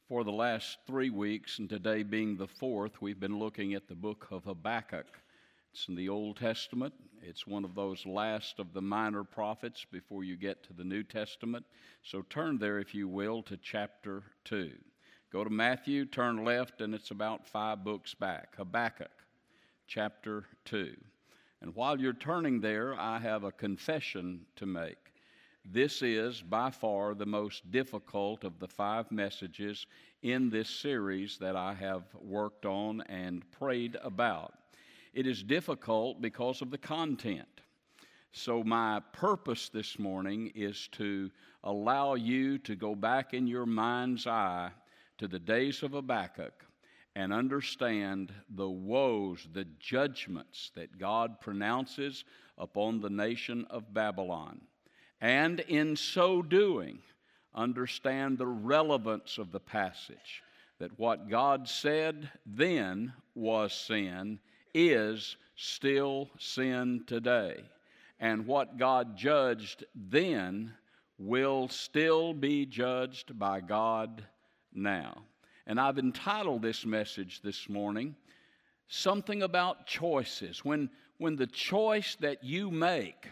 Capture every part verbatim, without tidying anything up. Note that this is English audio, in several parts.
For the last three weeks, and today being the fourth, we've been looking at the book of Habakkuk. It's in the Old Testament. It's one of those last of the minor prophets before you get to the New Testament. So turn there, if you will, to chapter two. Go to Matthew, turn left, and it's about five books back. Habakkuk, chapter two. And while you're turning there, I have a confession to make. This is by far the most difficult of the five messages in this series that I have worked on and prayed about. It is difficult because of the content. So my purpose this morning is to allow you to go back in your mind's eye to the days of Habakkuk and understand the woes, the judgments that God pronounces upon the nation of Babylon. And in so doing, understand the relevance of the passage, that what God said then was sin is still sin today. And what God judged then will still be judged by God now. And I've entitled this message this morning, Something About Choices. When, when the choice that you make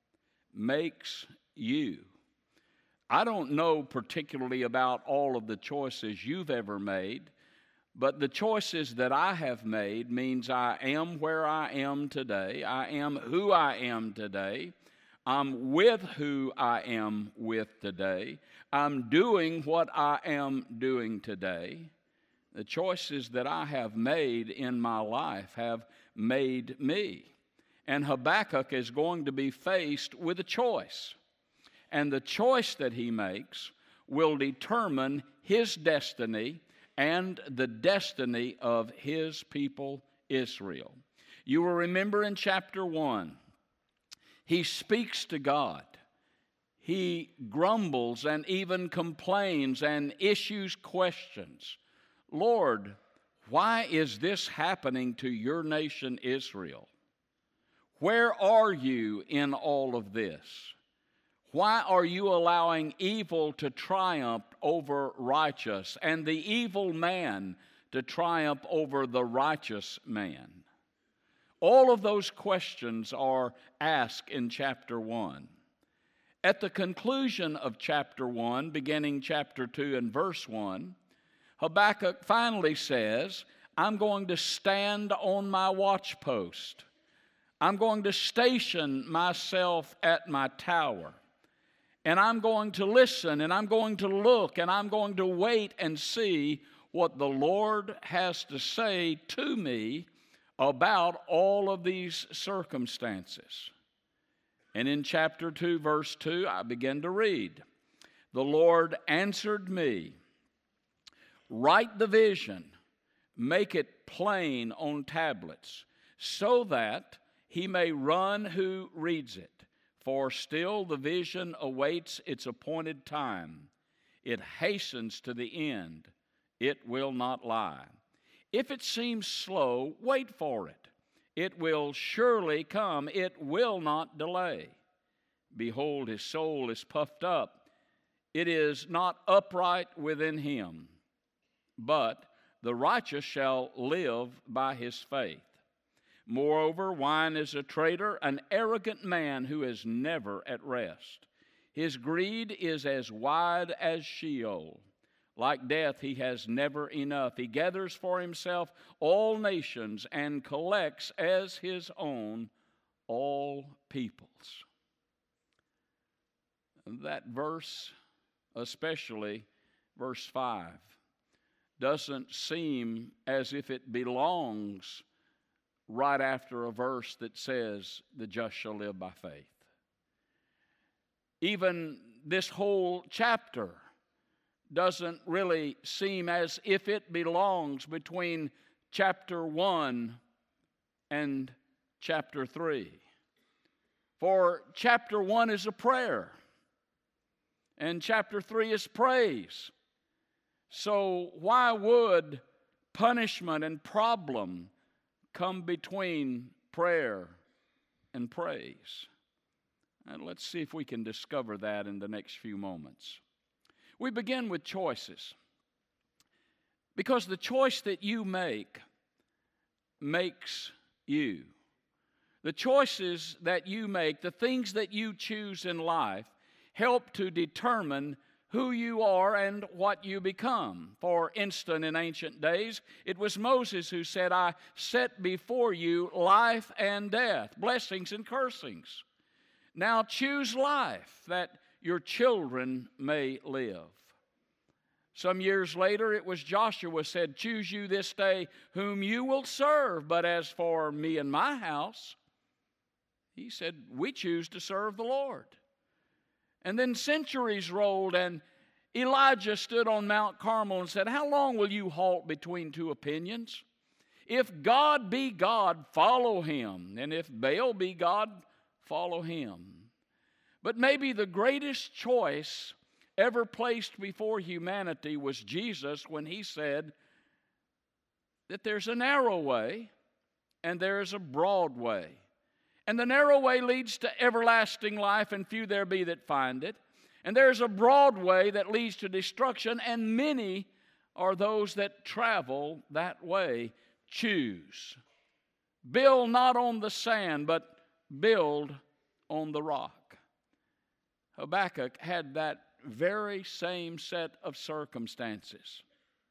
makes you. I don't know particularly about all of the choices you've ever made, but the choices that I have made means I am where I am today. I am who I am today. I'm with who I am with today. I'm doing what I am doing today. The choices that I have made in my life have made me. And Habakkuk is going to be faced with a choice. And the choice that he makes will determine his destiny and the destiny of his people Israel. You will remember in chapter one, he speaks to God. He grumbles and even complains and issues questions. Lord, why is this happening to your nation Israel? Where are you in all of this? Why are you allowing evil to triumph over righteous and the evil man to triumph over the righteous man? All of those questions are asked in chapter one. At the conclusion of chapter one, beginning chapter two and verse one, Habakkuk finally says, I'm going to stand on my watchpost. I'm going to station myself at my tower. And I'm going to listen, and I'm going to look, and I'm going to wait and see what the Lord has to say to me about all of these circumstances. And in chapter two, verse two, I begin to read. The Lord answered me, write the vision, make it plain on tablets, so that he may run who reads it. For still the vision awaits its appointed time. It hastens to the end. It will not lie. If it seems slow, wait for it. It will surely come. It will not delay. Behold, his soul is puffed up. It is not upright within him. But the righteous shall live by his faith. Moreover, wine is a traitor, an arrogant man who is never at rest. His greed is as wide as Sheol. Like death, he has never enough. He gathers for himself all nations and collects as his own all peoples. That verse, especially verse five, doesn't seem as if it belongs right after a verse that says, the just shall live by faith. Even this whole chapter doesn't really seem as if it belongs between chapter one and chapter three. For chapter one is a prayer, and chapter three is praise. So why would punishment and problem come between prayer and praise? And let's see if we can discover that in the next few moments. We begin with choices. Because the choice that you make makes you. The choices that you make, the things that you choose in life, help to determine who you are and what you become. For instance, in ancient days, it was Moses who said, I set before you life and death, blessings and cursings. Now choose life, that your children may live. Some years later, it was Joshua said, choose you this day whom you will serve. But as for me and my house, he said, we choose to serve the Lord. And then centuries rolled, and Elijah stood on Mount Carmel and said, how long will you halt between two opinions? If God be God, follow him. And if Baal be God, follow him. But maybe the greatest choice ever placed before humanity was Jesus when he said that there's a narrow way and there's a broad way. And the narrow way leads to everlasting life, and few there be that find it. And there's a broad way that leads to destruction, and many are those that travel that way. Choose. Build not on the sand, but build on the rock. Habakkuk had that very same set of circumstances.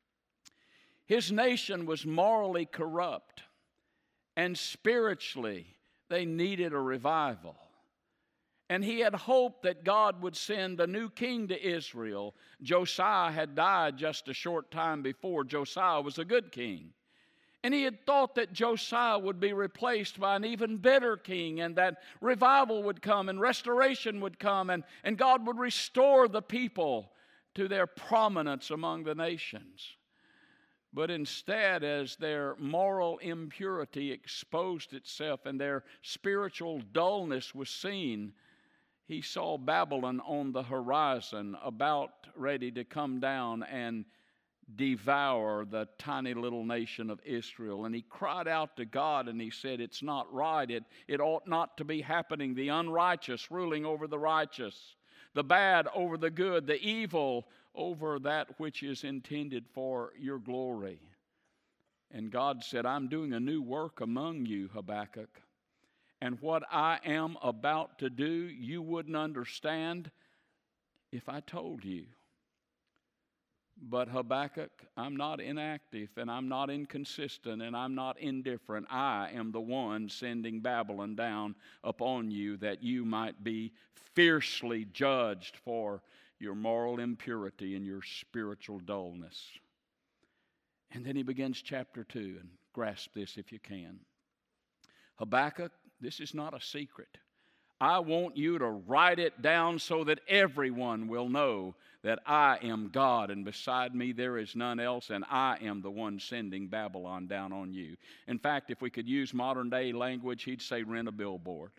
His nation was morally corrupt, and spiritually they needed a revival. And he had hoped that God would send a new king to Israel. Josiah had died just a short time before. Josiah was a good king. And he had thought that Josiah would be replaced by an even better king, and that revival would come and restoration would come, and, and God would restore the people to their prominence among the nations. But instead, as their moral impurity exposed itself and their spiritual dullness was seen, he saw Babylon on the horizon, about ready to come down and devour the tiny little nation of Israel. And he cried out to God and he said, it's not right. It, it ought not to be happening. The unrighteous ruling over the righteous, the bad over the good, the evil over that which is intended for your glory. And God said, I'm doing a new work among you, Habakkuk. And what I am about to do, you wouldn't understand if I told you. But Habakkuk, I'm not inactive, and I'm not inconsistent, and I'm not indifferent. I am the one sending Babylon down upon you, that you might be fiercely judged for your moral impurity and your spiritual dullness. And then he begins chapter two, and grasp this if you can. Habakkuk, this is not a secret. I want you to write it down so that everyone will know that I am God, and beside me there is none else, and I am the one sending Babylon down on you. In fact, if we could use modern day language, he'd say rent a billboard.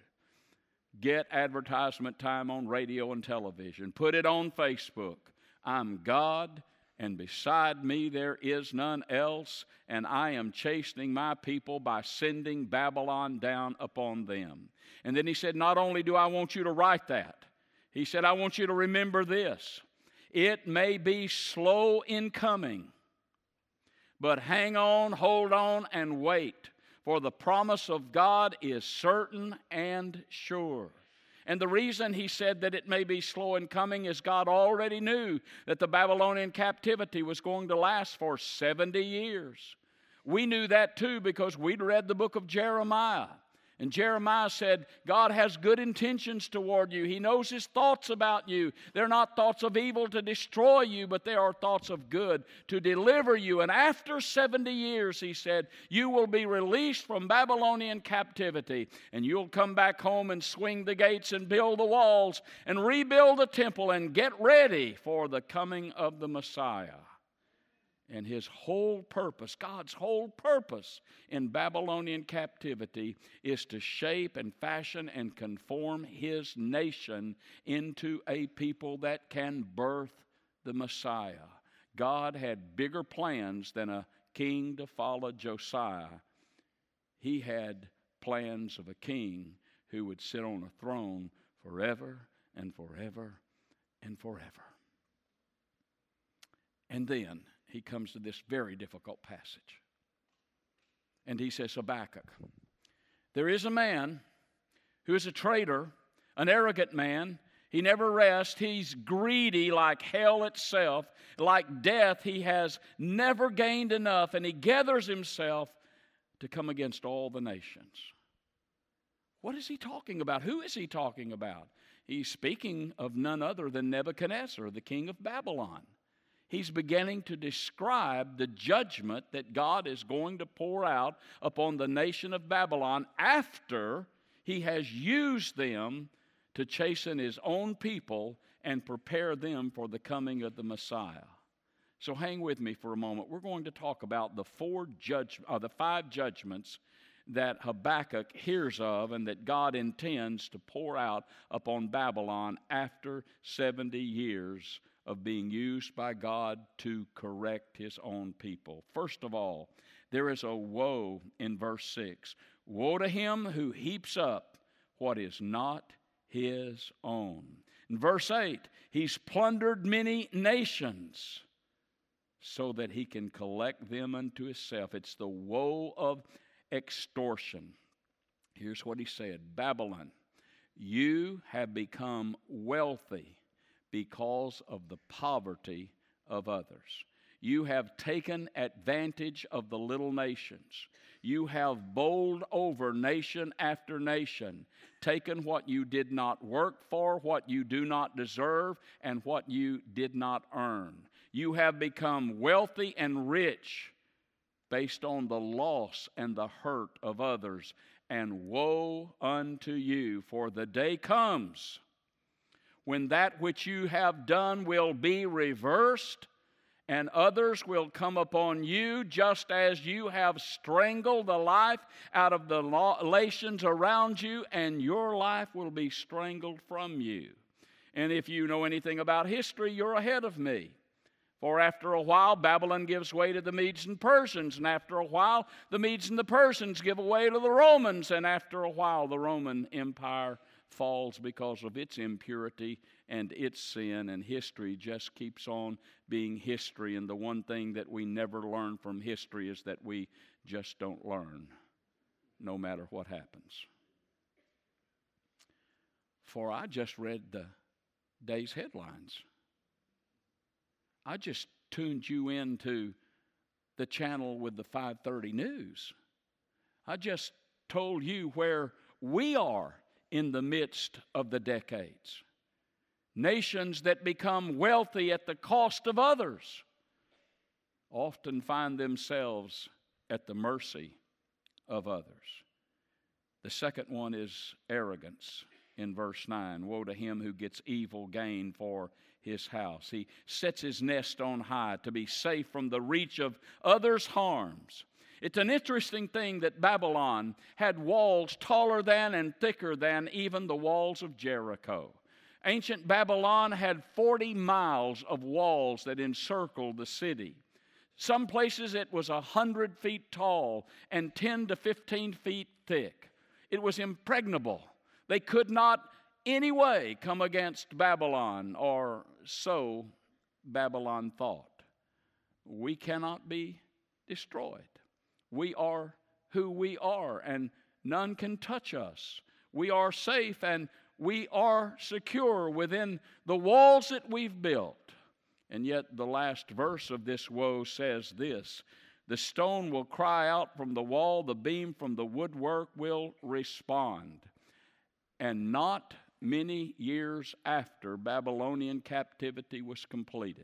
Get advertisement time on radio and television. Put it on Facebook. I'm God, and beside me there is none else, and I am chastening my people by sending Babylon down upon them. And then he said, not only do I want you to write that, he said, I want you to remember this. It may be slow in coming, but hang on, hold on, and wait, for the promise of God is certain and sure. And the reason he said that it may be slow in coming is God already knew that the Babylonian captivity was going to last for seventy years. We knew that too because we'd read the book of Jeremiah. And Jeremiah said, God has good intentions toward you. He knows His thoughts about you. They're not thoughts of evil to destroy you, but they are thoughts of good to deliver you. And after seventy years, he said, you will be released from Babylonian captivity. And you'll come back home and swing the gates and build the walls and rebuild the temple and get ready for the coming of the Messiah. And his whole purpose, God's whole purpose in Babylonian captivity is to shape and fashion and conform his nation into a people that can birth the Messiah. God had bigger plans than a king to follow Josiah. He had plans of a king who would sit on a throne forever and forever and forever. And then, he comes to this very difficult passage. And he says, Habakkuk, there is a man who is a traitor, an arrogant man. He never rests. He's greedy like hell itself. Like death, he has never gained enough, and he gathers himself to come against all the nations. What is he talking about? Who is he talking about? He's speaking of none other than Nebuchadnezzar, the king of Babylon. He's beginning to describe the judgment that God is going to pour out upon the nation of Babylon after he has used them to chasten his own people and prepare them for the coming of the Messiah. So hang with me for a moment. We're going to talk about the four judge, uh, the five judgments that Habakkuk hears of and that God intends to pour out upon Babylon after seventy years of being used by God to correct his own people. First of all, there is a woe in verse six. Woe to him who heaps up what is not his own. In verse eight, he's plundered many nations so that he can collect them unto himself. It's the woe of extortion. Here's what he said. Babylon, you have become wealthy because of the poverty of others. You have taken advantage of the little nations. You have bowled over nation after nation, taken what you did not work for, what you do not deserve, and what you did not earn. You have become wealthy and rich based on the loss and the hurt of others. And woe unto you, for the day comes when that which you have done will be reversed, and others will come upon you just as you have strangled the life out of the nations around you, and your life will be strangled from you. And if you know anything about history, you're ahead of me. For after a while, Babylon gives way to the Medes and Persians, and after a while, the Medes and the Persians give way to the Romans, and after a while, the Roman Empire falls because of its impurity and its sin, and history just keeps on being history. And the one thing that we never learn from history is that we just don't learn, no matter what happens. For I just read the day's headlines. I just tuned you into the channel with the five thirty news. I just told you where we are in the midst of the decades. Nations that become wealthy at the cost of others often find themselves at the mercy of others. The second one is arrogance in verse nine. Woe to him who gets evil gain for his house. He sets his nest on high to be safe from the reach of others' harms. It's an interesting thing that Babylon had walls taller than and thicker than even the walls of Jericho. Ancient Babylon had forty miles of walls that encircled the city. Some places it was one hundred feet tall and ten to fifteen feet thick. It was impregnable. They could not any way come against Babylon, or so Babylon thought. We cannot be destroyed. We are who we are, and none can touch us. We are safe, and we are secure within the walls that we've built. And yet the last verse of this woe says this: the stone will cry out from the wall, the beam from the woodwork will respond. And not many years after Babylonian captivity was completed,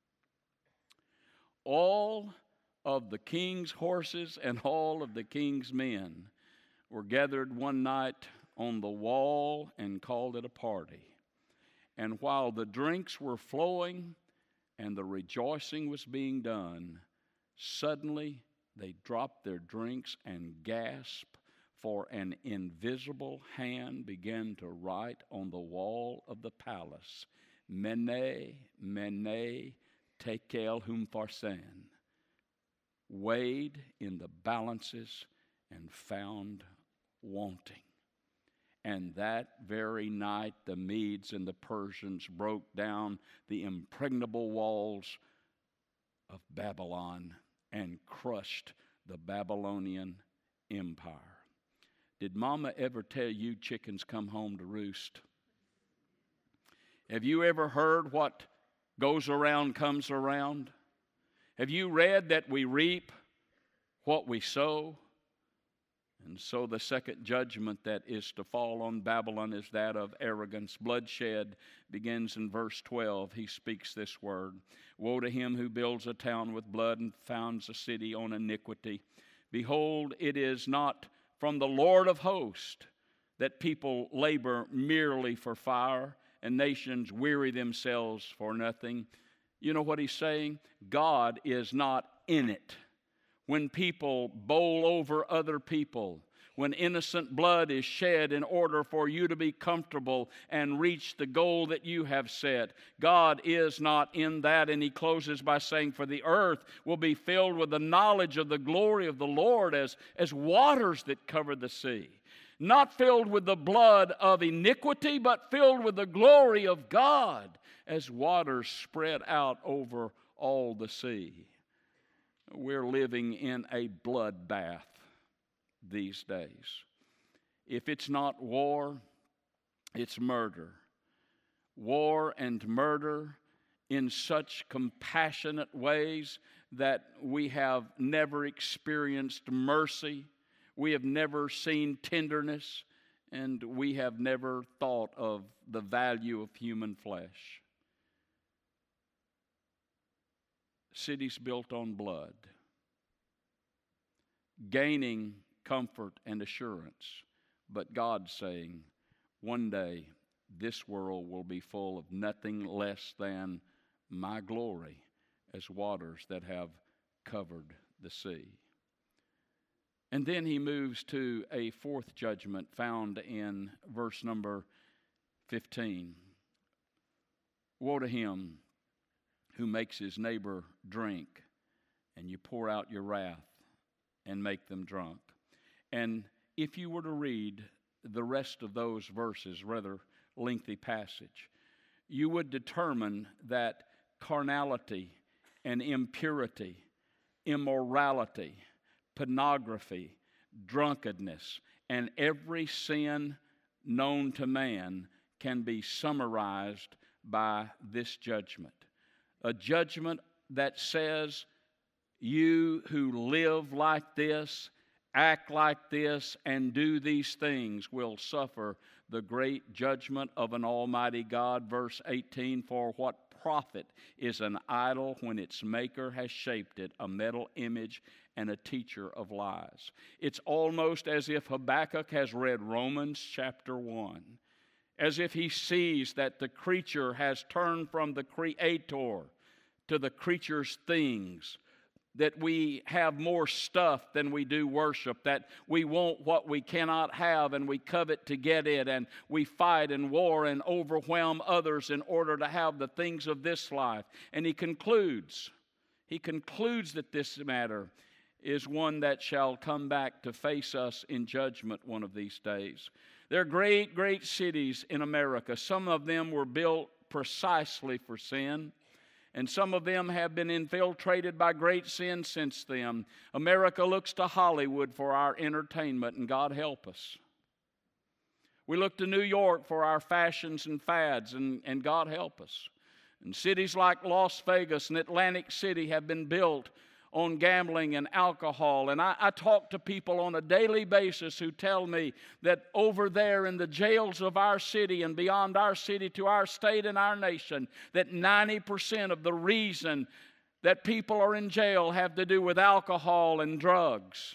all of the king's horses and all of the king's men were gathered one night on the wall and called it a party. And while the drinks were flowing and the rejoicing was being done, suddenly they dropped their drinks and gasped, for an invisible hand began to write on the wall of the palace, Mene, Mene, Tekel Humpharsan, weighed in the balances and found wanting. And that very night the Medes and the Persians broke down the impregnable walls of Babylon and crushed the Babylonian empire. Did Mama ever tell you chickens come home to roost? Have you ever heard what goes around comes around? Have you read that we reap what we sow? And so the second judgment that is to fall on Babylon is that of arrogance. Bloodshed begins in verse twelve. He speaks this word. Woe to him who builds a town with blood and founds a city on iniquity. Behold, it is not from the Lord of hosts that people labor merely for fire, and nations weary themselves for nothing. You know what he's saying? God is not in it. When people bowl over other people, when innocent blood is shed in order for you to be comfortable and reach the goal that you have set, God is not in that. And he closes by saying, for the earth will be filled with the knowledge of the glory of the Lord as, as waters that cover the sea. Not filled with the blood of iniquity, but filled with the glory of God as waters spread out over all the sea. We're living in a bloodbath these days. If it's not war, it's murder. War and murder in such compassionate ways that we have never experienced mercy. We have never seen tenderness, and we have never thought of the value of human flesh. Cities built on blood, gaining comfort and assurance, but God saying, one day this world will be full of nothing less than my glory as waters that have covered the sea. And then he moves to a fourth judgment found in verse number fifteen. Woe to him who makes his neighbor drink, and you pour out your wrath and make them drunk. And if you were to read the rest of those verses, rather lengthy passage, you would determine that carnality and impurity, immorality, pornography, drunkenness, and every sin known to man can be summarized by this judgment. A judgment that says, you who live like this, act like this, and do these things will suffer the great judgment of an almighty God. Verse eighteen, for what profit is an idol when its maker has shaped it, a metal image and a teacher of lies? It's almost as if Habakkuk has read Romans chapter one, as if he sees that the creature has turned from the Creator to the creature's things, that we have more stuff than we do worship, that we want what we cannot have and we covet to get it, and we fight and war and overwhelm others in order to have the things of this life. And he concludes, he concludes that this matter is one that shall come back to face us in judgment one of these days. There are great, great cities in America. Some of them were built precisely for sin, and some of them have been infiltrated by great sin since then. America looks to Hollywood for our entertainment, and God help us. We look to New York for our fashions and fads, and, and God help us. And cities like Las Vegas and Atlantic City have been built on gambling and alcohol. And I, I talk to people on a daily basis who tell me that over there in the jails of our city and beyond our city to our state and our nation, that ninety percent of the reason that people are in jail have to do with alcohol and drugs.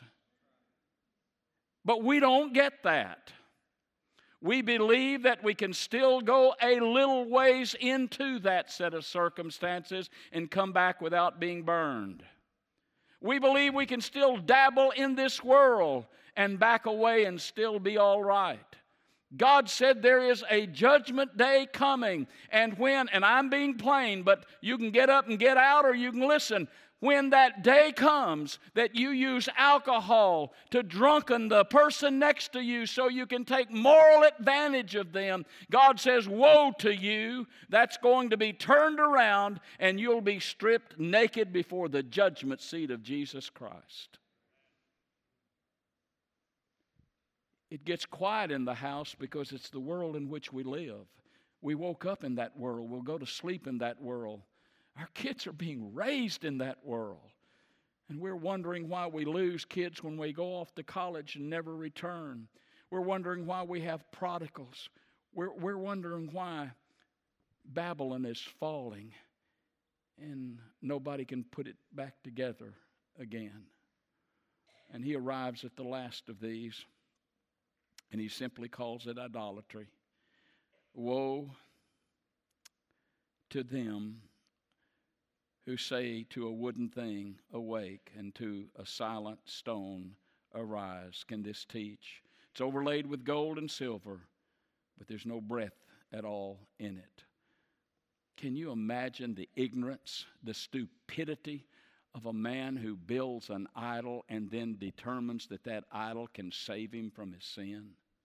But we don't get that. We believe that we can still go a little ways into that set of circumstances and come back without being burned. We believe we can still dabble in this world and back away and still be all right. God said there is a judgment day coming, and when, and I'm being plain, but you can get up and get out or you can listen. when that day comes that you use alcohol to drunken the person next to you so you can take moral advantage of them, God says, woe to you. That's going to be turned around and you'll be stripped naked before the judgment seat of Jesus Christ. It gets quiet in the house because it's the world in which we live. We woke up in that world. We'll go to sleep in that world. Our kids are being raised in that world. And we're wondering why we lose kids when we go off to college and never return. We're wondering why we have prodigals. We're, we're wondering why Babylon is falling and nobody can put it back together again. And he arrives at the last of these, and he simply calls it idolatry. Woe to them who say to a wooden thing, awake, and to a silent stone, arise. Can this teach? It's overlaid with gold and silver, but there's no breath at all in it. Can you imagine the ignorance, the stupidity of a man who builds an idol and then determines that that idol can save him from his sin?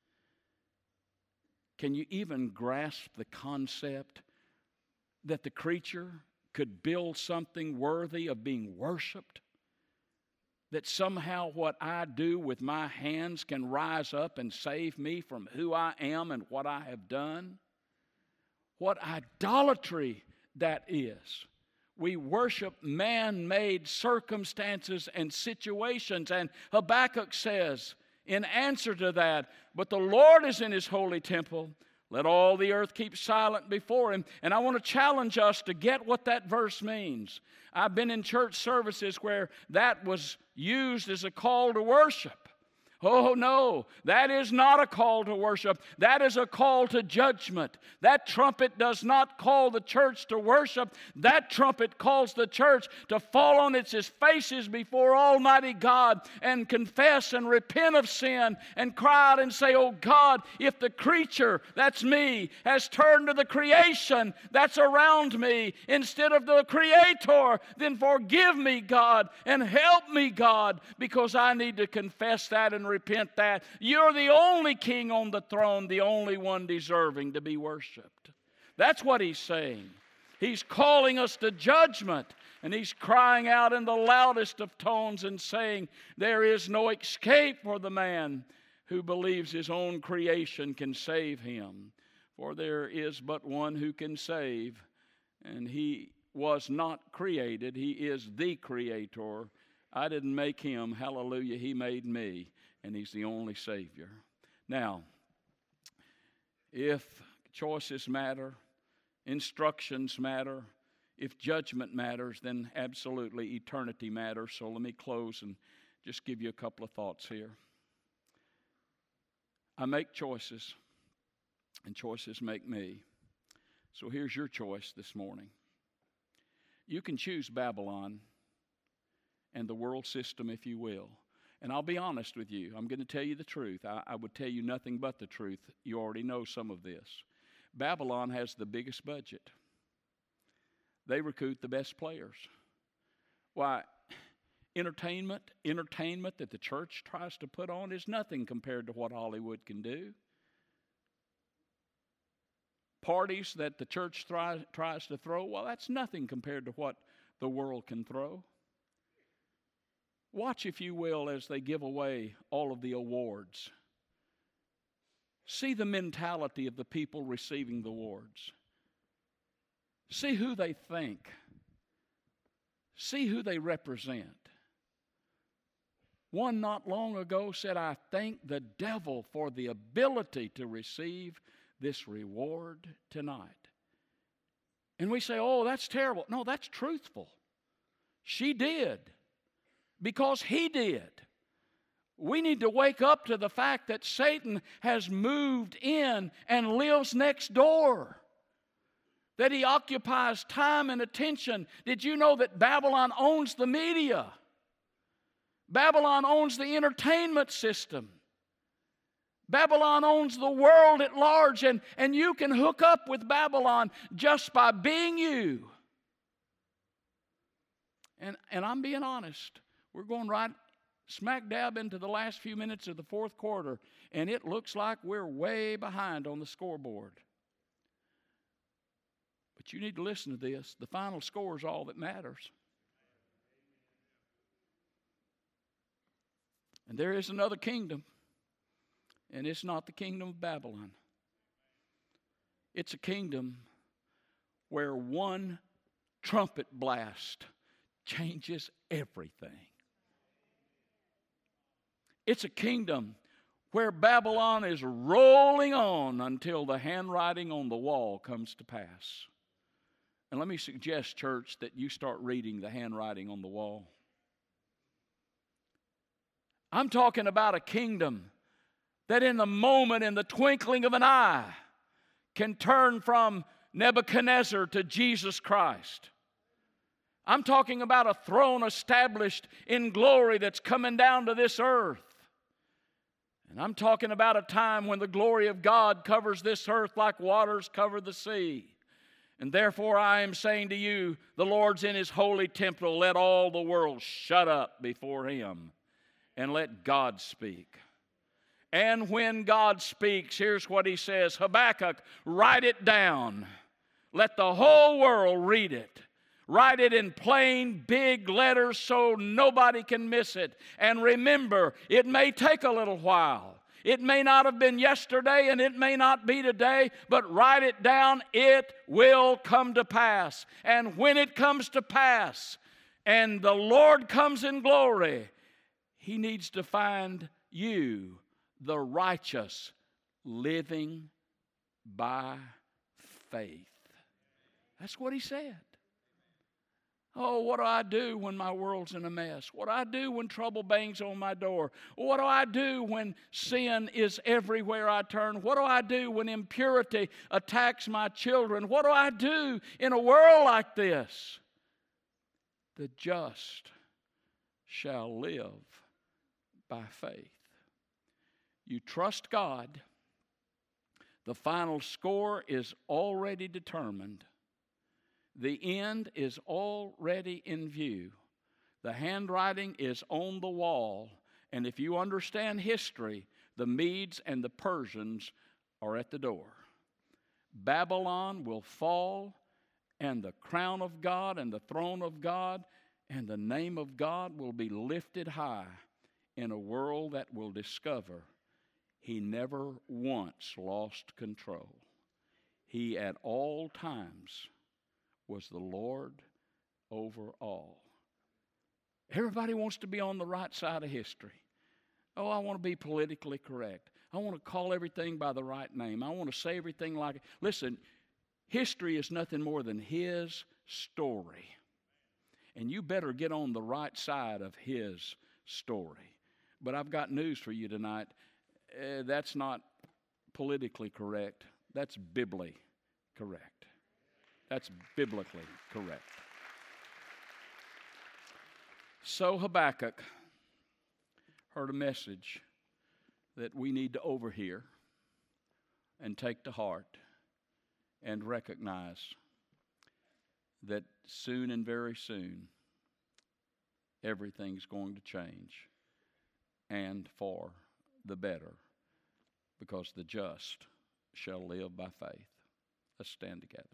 Can you even grasp the concept that the creature could build something worthy of being worshiped? That somehow what I do with my hands can rise up and save me from who I am and what I have done? What idolatry that is. We worship man-made circumstances and situations. And Habakkuk says, in answer to that, but the Lord is in his holy temple. Let all the earth keep silent before him. And I want to challenge us to get what that verse means. I've been in church services where that was used as a call to worship. Oh, no, that is not a call to worship. That is a call to judgment. That trumpet does not call the church to worship. That trumpet calls the church to fall on its faces before Almighty God and confess and repent of sin and cry out and say, oh God, if the creature, that's me, has turned to the creation that's around me instead of the Creator, then forgive me, God, and help me, God, because I need to confess that and repent that. You're the only king on the throne, the only one deserving to be worshiped. That's what he's saying. He's calling us to judgment, and he's crying out in the loudest of tones and saying, there is no escape for the man who believes his own creation can save him. For there is but one who can save, and he was not created. He is the Creator. I didn't make him. Hallelujah. He made me. And he's the only Savior. Now, if choices matter, instructions matter, if judgment matters, then absolutely eternity matters. So let me close and just give you a couple of thoughts here. I make choices, and choices make me. So here's your choice this morning. You can choose Babylon and the world system, if you will. And I'll be honest with you. I'm going to tell you the truth. I, I would tell you nothing but the truth. You already know some of this. Babylon has the biggest budget. They recruit the best players. Why, entertainment, entertainment that the church tries to put on is nothing compared to what Hollywood can do. Parties that the church tries, tries to throw, well, that's nothing compared to what the world can throw. Watch, if you will, as they give away all of the awards. See the mentality of the people receiving the awards. See who they think. See who they represent. One not long ago said, I thank the devil for the ability to receive this reward tonight. And we say, oh, that's terrible. No, that's truthful. She did. Because he did. We need to wake up to the fact that Satan has moved in and lives next door. That he occupies time and attention. Did you know that Babylon owns the media? Babylon owns the entertainment system. Babylon owns the world at large, and, and you can hook up with Babylon just by being you. And, and I'm being honest. We're going right smack dab into the last few minutes of the fourth quarter, and it looks like we're way behind on the scoreboard. But you need to listen to this. The final score is all that matters. And there is another kingdom, and it's not the kingdom of Babylon. It's a kingdom where one trumpet blast changes everything. It's a kingdom where Babylon is rolling on until the handwriting on the wall comes to pass. And let me suggest, church, that you start reading the handwriting on the wall. I'm talking about a kingdom that in the moment, in the twinkling of an eye, can turn from Nebuchadnezzar to Jesus Christ. I'm talking about a throne established in glory that's coming down to this earth. And I'm talking about a time when the glory of God covers this earth like waters cover the sea. And therefore I am saying to you, the Lord's in His holy temple. Let all the world shut up before Him and let God speak. And when God speaks, here's what He says. Habakkuk, write it down. Let the whole world read it. Write it in plain, big letters so nobody can miss it. And remember, it may take a little while. It may not have been yesterday and it may not be today, but write it down. It will come to pass. And when it comes to pass and the Lord comes in glory, He needs to find you, the righteous, living by faith. That's what He said. Oh, what do I do when my world's in a mess? What do I do when trouble bangs on my door? What do I do when sin is everywhere I turn? What do I do when impurity attacks my children? What do I do in a world like this? The just shall live by faith. You trust God. The final score is already determined. The end is already in view. The handwriting is on the wall. And if you understand history, the Medes and the Persians are at the door. Babylon will fall, and the crown of God and the throne of God and the name of God will be lifted high in a world that will discover He never once lost control. He at all times was the Lord over all. Everybody wants to be on the right side of history. Oh, I want to be politically correct. I want to call everything by the right name. I want to say everything like it. Listen, history is nothing more than His story. And you better get on the right side of His story. But I've got news for you tonight. Uh, that's not politically correct. That's biblically correct. That's biblically correct. So Habakkuk heard a message that we need to overhear and take to heart and recognize that soon and very soon everything's going to change, and for the better, because the just shall live by faith. Let's stand together.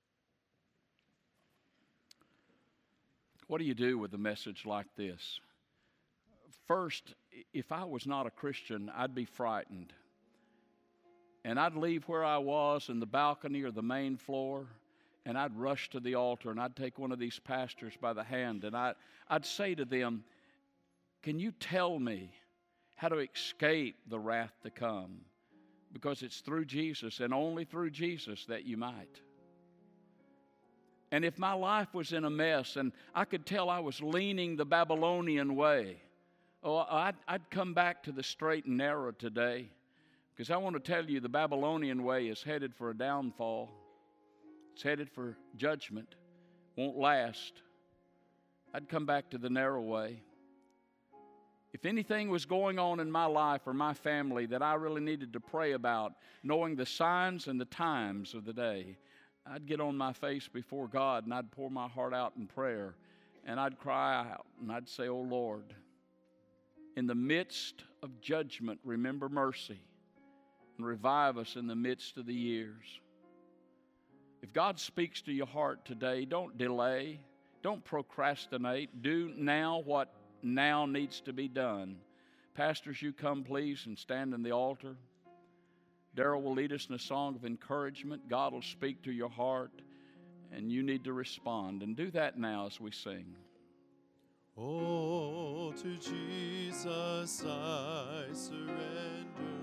What do you do with a message like this? First, if I was not a Christian, I'd be frightened. And I'd leave where I was in the balcony or the main floor, and I'd rush to the altar, and I'd take one of these pastors by the hand, and I, I'd say to them, can you tell me how to escape the wrath to come? Because it's through Jesus, and only through Jesus, that you might. And if my life was in a mess and I could tell I was leaning the Babylonian way, oh, I'd, I'd come back to the straight and narrow today. Because I want to tell you, the Babylonian way is headed for a downfall. It's headed for judgment. Won't last. I'd come back to the narrow way. If anything was going on in my life or my family that I really needed to pray about, knowing the signs and the times of the day, I'd get on my face before God and I'd pour my heart out in prayer, and I'd cry out and I'd say, "Oh Lord, in the midst of judgment, remember mercy and revive us in the midst of the years." If God speaks to your heart today, don't delay, don't procrastinate. Do now what now needs to be done. Pastors, you come please and stand in the altar. Darrell will lead us in a song of encouragement. God will speak to your heart, and you need to respond. And do that now as we sing. Oh, to Jesus I surrender.